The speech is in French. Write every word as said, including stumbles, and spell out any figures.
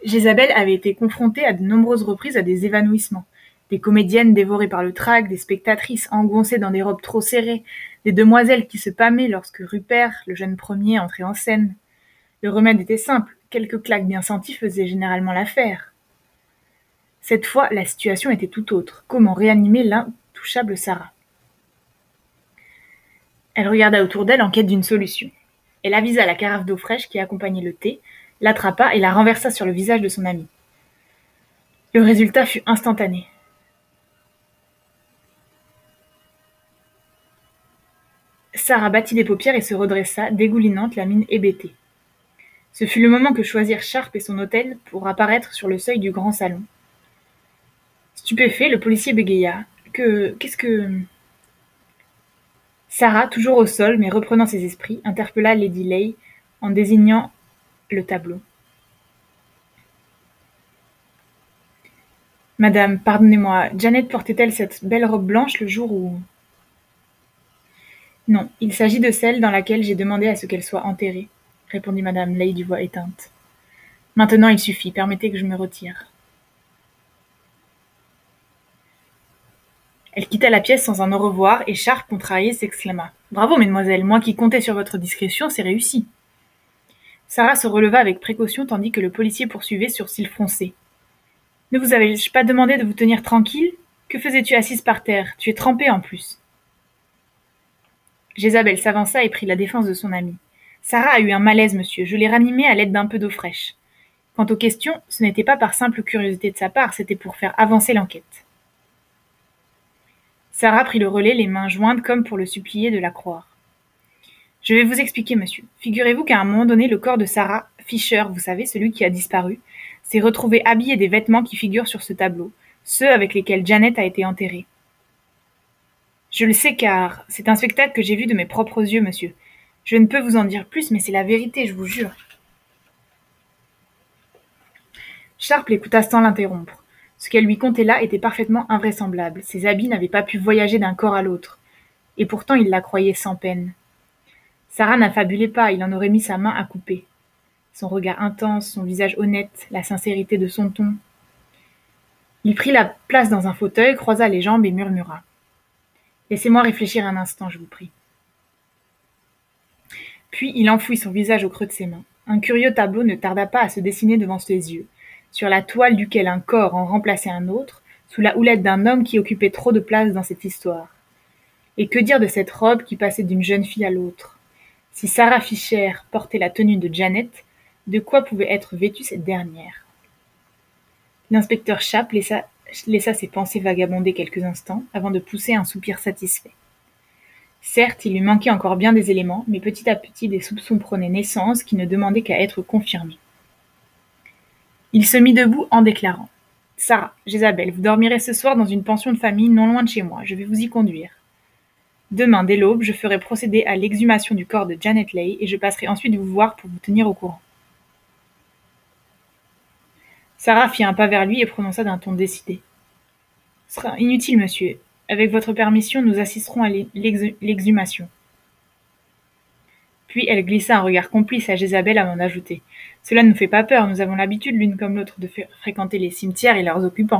Jézabel avait été confrontée à de nombreuses reprises à des évanouissements. Des comédiennes dévorées par le trac, des spectatrices engoncées dans des robes trop serrées, des demoiselles qui se pâmaient lorsque Rupert, le jeune premier, entrait en scène. Le remède était simple, quelques claques bien senties faisaient généralement l'affaire. Cette fois, la situation était tout autre. Comment réanimer l'intouchable Sarah? Elle regarda autour d'elle en quête d'une solution. Elle avisa la carafe d'eau fraîche qui accompagnait le thé, l'attrapa et la renversa sur le visage de son amie. Le résultat fut instantané. Sarah battit les paupières et se redressa, dégoulinante, la mine hébétée. Ce fut le moment que choisirent Sharp et son hôtel pour apparaître sur le seuil du grand salon. Stupéfait, le policier bégaya. Que... qu'est-ce que... Sarah, toujours au sol, mais reprenant ses esprits, interpella Lady Lay en désignant le tableau. Madame, pardonnez-moi, Janet portait-elle cette belle robe blanche le jour où... Non, il s'agit de celle dans laquelle j'ai demandé à ce qu'elle soit enterrée, répondit madame Lay d'une voix éteinte. Maintenant il suffit, permettez que je me retire. Elle quitta la pièce sans un au revoir, et Sharp, contrarié, s'exclama. Bravo, mesdemoiselles, moi qui comptais sur votre discrétion, c'est réussi. Sarah se releva avec précaution tandis que le policier poursuivait sur cils froncés. Ne vous avais-je pas demandé de vous tenir tranquille? Que faisais-tu assise par terre? Tu es trempée en plus. Jézabel s'avança et prit la défense de son amie. Sarah a eu un malaise, monsieur. Je l'ai ranimée à l'aide d'un peu d'eau fraîche. Quant aux questions, ce n'était pas par simple curiosité de sa part, c'était pour faire avancer l'enquête. Sarah prit le relais, les mains jointes comme pour le supplier de la croire. Je vais vous expliquer, monsieur. Figurez-vous qu'à un moment donné, le corps de Sarah Fisher, vous savez, celui qui a disparu, s'est retrouvé habillé des vêtements qui figurent sur ce tableau, ceux avec lesquels Janet a été enterrée. Je le sais car c'est un spectacle que j'ai vu de mes propres yeux, monsieur. Je ne peux vous en dire plus, mais c'est la vérité, je vous jure. Sharp l'écouta sans l'interrompre. Ce qu'elle lui contait là était parfaitement invraisemblable. Ses habits n'avaient pas pu voyager d'un corps à l'autre. Et pourtant il la croyait sans peine. Sarah n'affabulait pas, il en aurait mis sa main à couper. Son regard intense, son visage honnête, la sincérité de son ton. Il prit la place dans un fauteuil, croisa les jambes et murmura. « Laissez-moi réfléchir un instant, je vous prie. » Puis il enfouit son visage au creux de ses mains. Un curieux tableau ne tarda pas à se dessiner devant ses yeux, sur la toile duquel un corps en remplaçait un autre, sous la houlette d'un homme qui occupait trop de place dans cette histoire. Et que dire de cette robe qui passait d'une jeune fille à l'autre? Si Sarah Fisher portait la tenue de Janet, de quoi pouvait être vêtue cette dernière? L'inspecteur Sharp laissa, laissa ses pensées vagabonder quelques instants avant de pousser un soupir satisfait. Certes, il lui manquait encore bien des éléments, mais petit à petit des soupçons prenaient naissance qui ne demandaient qu'à être confirmés. Il se mit debout en déclarant. « Sarah, Jézabel, vous dormirez ce soir dans une pension de famille non loin de chez moi. Je vais vous y conduire. Demain, dès l'aube, je ferai procéder à l'exhumation du corps de Janet Leigh et je passerai ensuite vous voir pour vous tenir au courant. » Sarah fit un pas vers lui et prononça d'un ton décidé. « Ce sera inutile, monsieur. Avec votre permission, nous assisterons à l'exhumation. » Puis elle glissa un regard complice à Jézabel avant d'ajouter. « Cela ne nous fait pas peur, nous avons l'habitude l'une comme l'autre de fréquenter les cimetières et leurs occupants. »